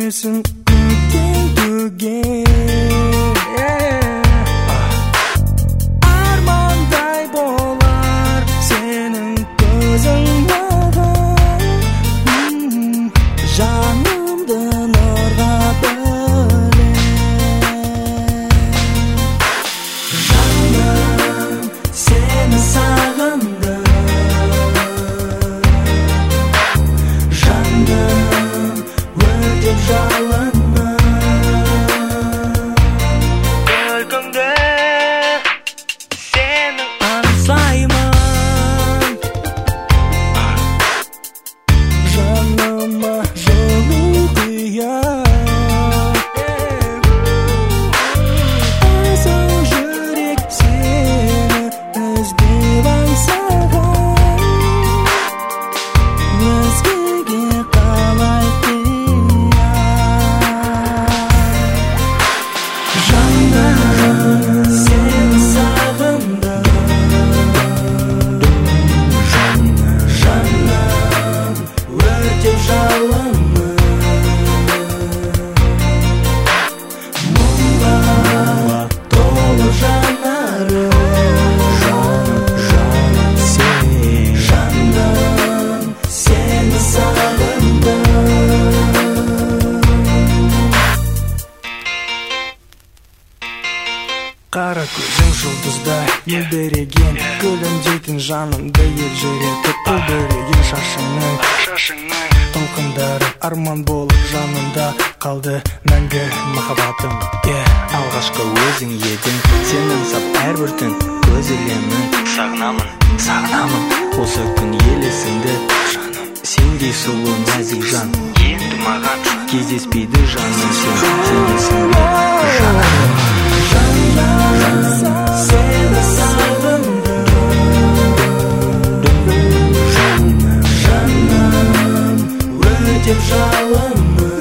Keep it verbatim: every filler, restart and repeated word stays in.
сөнесін көктен төгер армандай болар сенің көзің маған жанымды нұрға бөлер жаным сені сағындым жаным өртеп жалынды күлкіңді сенің аңсаймын жаныма жылу құяр асыл жүрек сені іздеп аңсаған өзгеге қалай жаным сені сағындым жаным өртеп жалынды мұңға толы жанарым жаным сені сағындым қара көзің жұлдыздай мөлдіреген күлімдейтін жанымды елжіретіп үлбіреген шашыңның толқындары арман болып жанымда қалды мәңгі махаббатым алғашқы өзің едің сен аңсап әрбір түн көз ілемін сағынамын сағынамын осы күн елесіңді жаным сендей сұлу нәзік жан енді маған кездеспейді жаным сен сенесің бе жаным сені сағындым жаным өртеп жалынды